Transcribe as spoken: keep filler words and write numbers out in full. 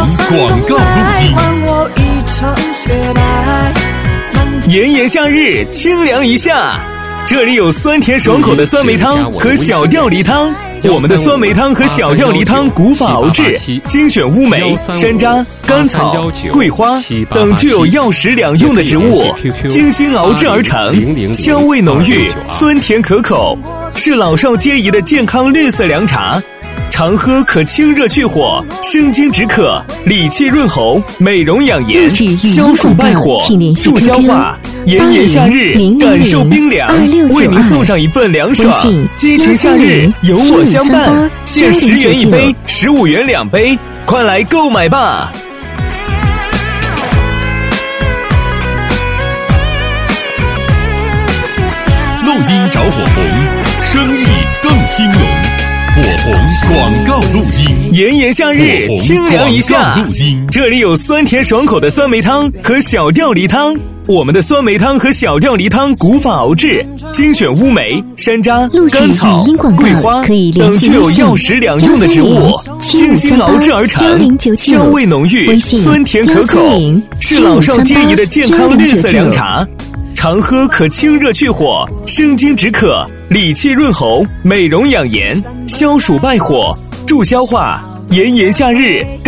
广告路径。炎炎夏日，清凉一下。这里有酸甜爽口的酸梅汤和小吊梨汤。我们的酸梅汤和小吊梨汤古法熬制，精选乌梅、山楂、甘草、桂花等具有药食两用的植物，精心熬制而成，香味浓郁，酸甜可口，是老少皆宜的健康绿色凉茶。常喝可清热去火，生津止渴，理气润喉，美容养颜，消暑败火，助消化。炎炎夏日，感受冰凉，为您送上一份凉爽。激情夏日，有我相伴。限十元一杯，十五元两杯，快来购买吧！ 录音找火红，生意更兴隆。火红广告录音。 炎炎夏日，清凉一下。这里有酸甜爽口的酸梅汤和小吊梨汤。我们的酸梅汤和小吊梨汤古法熬制，精选乌梅、山楂、甘草、桂花等具有药食两用的植物，精心熬制而成，香味浓郁，酸甜可口，是老少皆宜的健康绿色凉茶。常喝可清热去火，生津止渴，理气润喉，美容养颜，消暑败火，助消化。炎炎夏日，